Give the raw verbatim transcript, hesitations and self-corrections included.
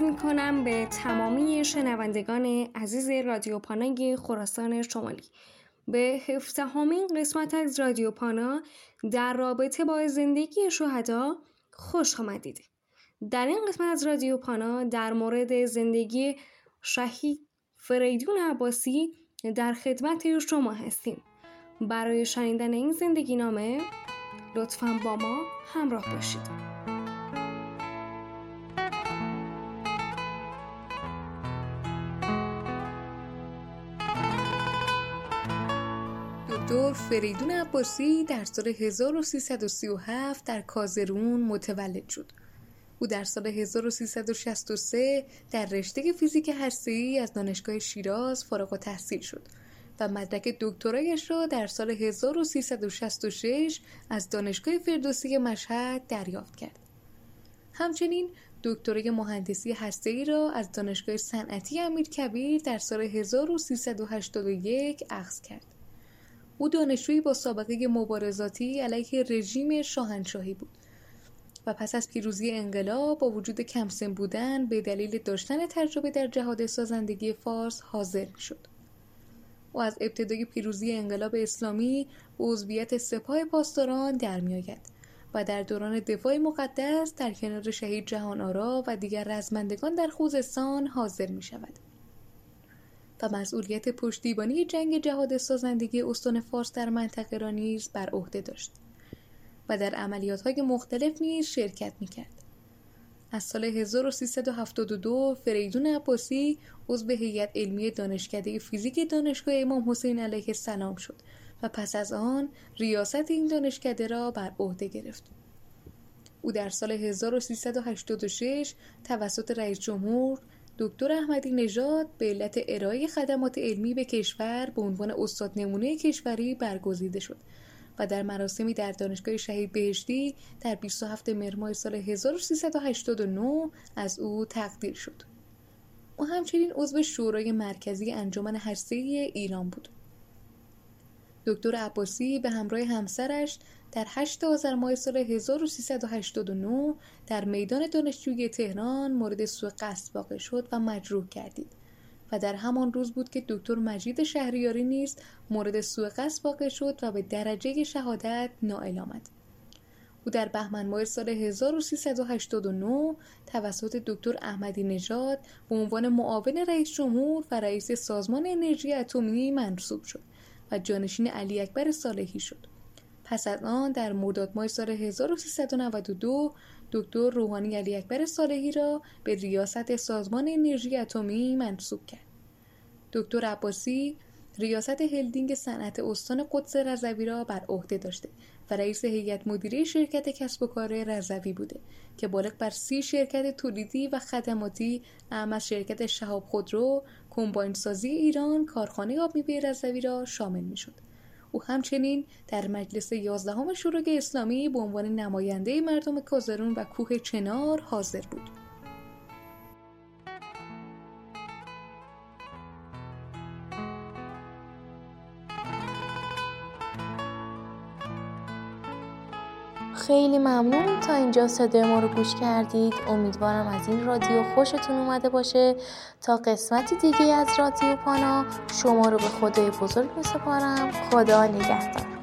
میکنم به تمامی شنوندگان عزیز رادیو پانای خراسان شمالی. به هفدهمین قسمت از رادیو پانا در رابطه با زندگی شهدا خوش آمدید. در این قسمت از رادیو پانا در مورد زندگی شهید فریدون عباسی در خدمت شما هستیم. برای شنیدن این زندگی نامه لطفاً با ما همراه باشید. دکتر فریدون عباسی در سال هزار و سیصد و سی و هفت در کازرون متولد شد. او در سال هزار و سیصد و شصت و سه در رشته فیزیک هسته‌ای از دانشگاه شیراز فارغ التحصیل شد و مدرک دکترایش را در سال هزار و سیصد و شصت و شش از دانشگاه فردوسی مشهد دریافت کرد. همچنین دکترای مهندسی هسته‌ای را از دانشگاه صنعتی امیرکبیر در سال هزار و سیصد و هشتاد و یک اخذ کرد. او دانشجویی با سابقه مبارزاتی علیه رژیم شاهنشاهی بود و پس از پیروزی انقلاب با وجود کمسن بودن به دلیل داشتن تجربه در جهاد سازندگی فارس حاضر شد. او از ابتدای پیروزی انقلاب اسلامی به عضویت سپاه پاسداران در می آید و در دوران دفاع مقدس در کنار شهید جهان آرا و دیگر رزمندگان در خوزستان حاضر می شود و مسئولیت پشتیبانی جنگ جهاد سازندگی استان فارس در منطقه را نیز بر عهده داشت و در عملیات‌های مختلف نیز شرکت می‌کرد. از سال هزار و سیصد و هفتاد و دو فریدون عباسی عضو هیئت علمی دانشکده فیزیک دانشگاه امام حسین علیه السلام شد و پس از آن ریاست این دانشکده را بر عهده گرفت. او در سال هزار و سیصد و هشتاد و شش توسط رئیس جمهور دکتر احمدی نژاد به علت ارائه خدمات علمی به کشور به عنوان استاد نمونه کشوری برگزیده شد و در مراسمی در دانشگاه شهید بهشتی در بیست و هفتم مهر ماه سال هزار و سیصد و هشتاد و نه از او تقدیر شد. او همچنین عضو شورای مرکزی انجمن هسته‌ای ایران بود. دکتر عباسی به همراه همسرش در هشتم آذر ماه سال هزار و سیصد و هشتاد و نه در میدان دانشجویی تهران مورد سوء قصد واقع شد و مجروح گردید و در همان روز بود که دکتر مجید شهریاری نیز مورد سوء قصد واقع شد و به درجه شهادت نائل آمد. او در بهمن ماه سال هزار و سیصد و هشتاد و نه توسط دکتر احمدی نژاد به عنوان معاون رئیس جمهور و رئیس سازمان انرژی اتمی منصوب شد و جانشین علی اکبر صالحی شد. پس از آن در مرداد ماه سال هزار و سیصد و نود و دو دکتر روحانی علی اکبر صالحی را به ریاست سازمان انرژی اتمی منصوب کرد. دکتر عباسی ریاست هلدینگ صنعت استان قدس رضوی را بر عهده داشته و رئیس هیئت مدیره شرکت کسب و کار رضوی بوده که بالغ بر سی شرکت تولیدی و خدماتی اهم از شرکت شهاب خودرو، کمباین سازی ایران، کارخانه آب میوه رضوی را شامل میشد. او همچنین در مجلس یازدهم شورای اسلامی به عنوان نماینده مردم کازرون و کوه چنار حاضر بود. خیلی ممنون تا اینجا صدای ما رو گوش کردید. امیدوارم از این رادیو خوشتون اومده باشه. تا قسمتی دیگه از رادیو پانا شما رو به خدای بزرگ میسپارم. خدا نگهدار.